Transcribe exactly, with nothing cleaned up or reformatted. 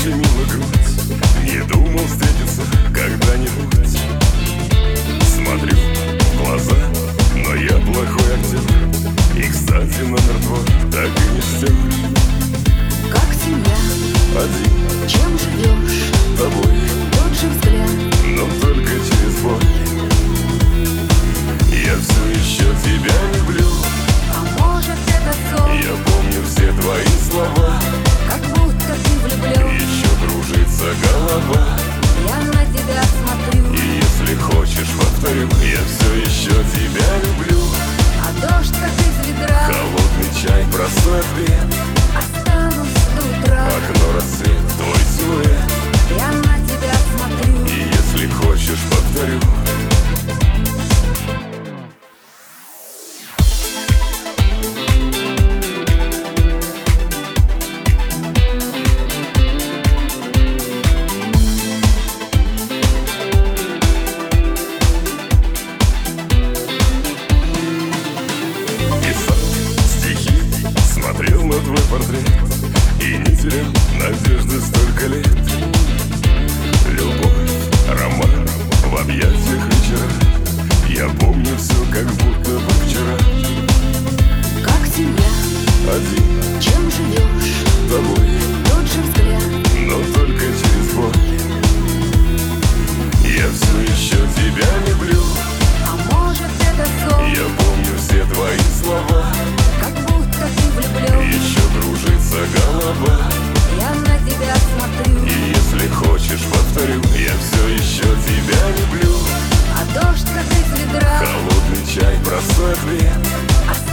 защемила грудь. Не думал встретиться когда-нибудь. Смотрю в глаза, но я плохой актер. И, кстати, номер твой так и не стер. Как семья, Один, чем живешь? тобой, Тот же взгляд, но только через боль. Я все еще тебя люблю. а может это сон? Я помню все твои слова. Как будто ты влюблен. Еще кружится голова. Я на тебя смотрю, И если хочешь, повторю, я все еще тебя люблю. а дождь как из ведра. Холодный чай, простой ответ. Останусь до утра. Окно, рассвет, твой силуэт. Я на тебя смотрю, И если хочешь, повторю. Писал стихи, смотрел на твой портрет и не терял надежды столько лет. Любовь, роман в объятиях вечера. Я помню все, как будто бы вчера. как семья, Один, чем живешь? тобой, Тот же взгляд, но только через боль. Я все еще тебя люблю. а может это сон? Я помню все твои слова. Как будто ты влюблен. Еще кружится голова. Я на тебя смотрю, И если хочешь, повторю, я все еще тебя люблю. а дождь как из ведра. Холодный чай, простой ответ. Останусь